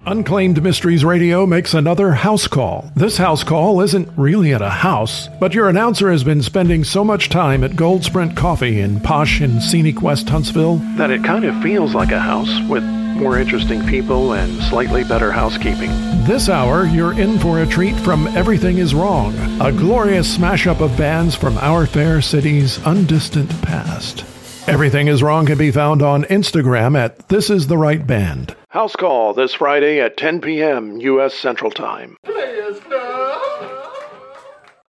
Unclaimed Mysteries Radio makes another house call. This house call isn't really at a house, but your announcer has been spending so much time at Gold Sprint Coffee in posh and scenic West Huntsville that it kind of feels like a house with more interesting people and slightly better housekeeping. This hour, you're in for a treat from Everything Is Wrong, a glorious smash-up of bands from our fair city's undistant past. Everything Is Wrong can be found on Instagram at This Is the Right Band. House call this Friday at 10 p.m. U.S. Central Time.